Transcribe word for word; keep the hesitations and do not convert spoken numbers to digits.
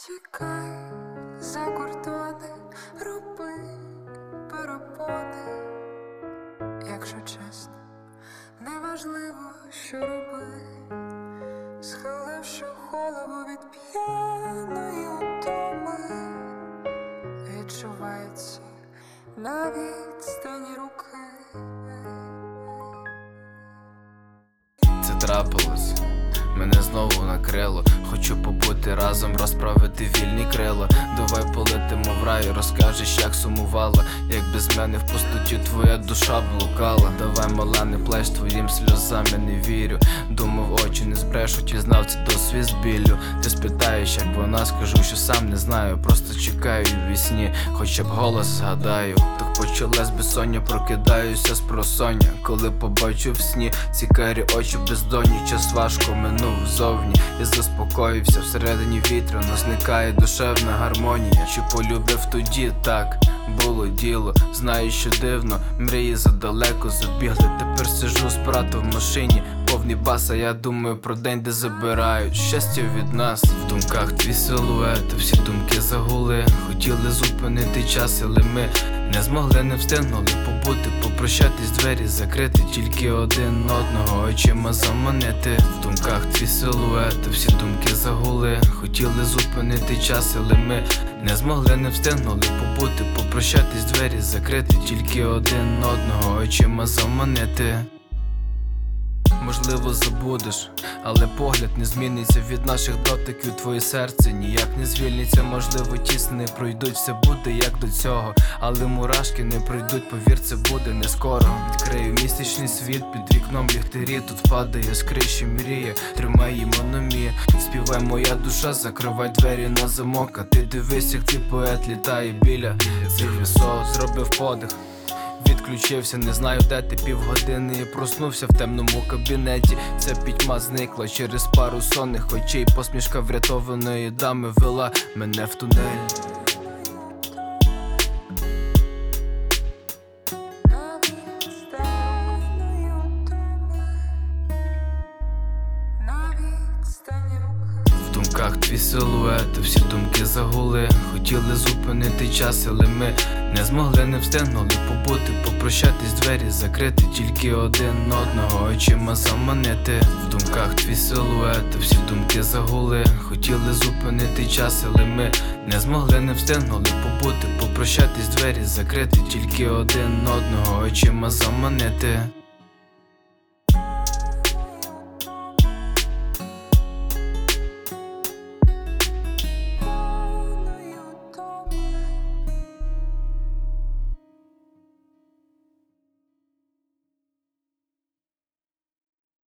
Тікай за кордони, роби перепони. Якщо чесно, неважливо, що роби, схиливши голову від п'яної утоми, відчувається на відстані руки. Це трапилось, мене знову накрило. Хочу побути разом, розправити вільні крила. Давай полетимо в рай, розкажеш, як сумувала, як без мене в пустоті твоя душа блукала. Давай, мала, не плач, твоїм сльозам я не вірю. Думав, очі не збрешуть, і знав це досвід з біллю. Ти спитаєш, як вона, скажу, що сам не знаю. Просто чекаю у вісні, хоча б голос згадаю. Так почалась безсоння, прокидаюся з просоння. Коли побачу в сні ці карі очі бездонні. Час важко минув зовні, я заспокоївся, всередині вітряно зникає душевна гармонія. Чи полюбив тоді? Так, було діло. Знаю, що дивно, мрії задалеко забігли. Тепер сижу з братом в машині, повний бас, а я думаю про день, де забирають щастя від нас. В думках твій силует, всі думки загули. Хотіли зупинити час, але ми не змогли, не встигнули побути, попрощатись, двері закрити, тільки один одного очима заманити. В думках твій силует, всі думки загули. Хотіли зупинити час, але ми не змогли, не встигнули побути, попрощатись, двері закрити, тільки один одного очима заманити. Можливо, забудеш, але погляд не зміниться від наших дотиків. Твоє серце ніяк не звільниться. Можливо, тісни пройдуть, все буде як до цього, але мурашки не пройдуть, повір, це буде не скоро. Відкрию місячний світ, під вікном ліхтарі. Тут падає з криші мрія, тримай її мономія. Співай, моя душа, закривай двері на замок. А ти дивись, як твій поет літає біля цих висот. Зробив подих, відключився, не знаю, де ти, півгодини і проснувся в темному кабінеті. Ця пітьма зникла через пару сонних очей. Посмішка врятованої дами вела мене в тунель. В думках твій силует, всі думки загули. Хотіли зупинити час, але ми не змогли, не встигнули побути, попрощатись, двері закрити, тільки один одного очима заманити. В думках твій силует, всі думки загули. Хотіли зупинити час, але ми не змогли, не встигнули побути, попрощатись, двері закрити, тільки один одного очима заманити.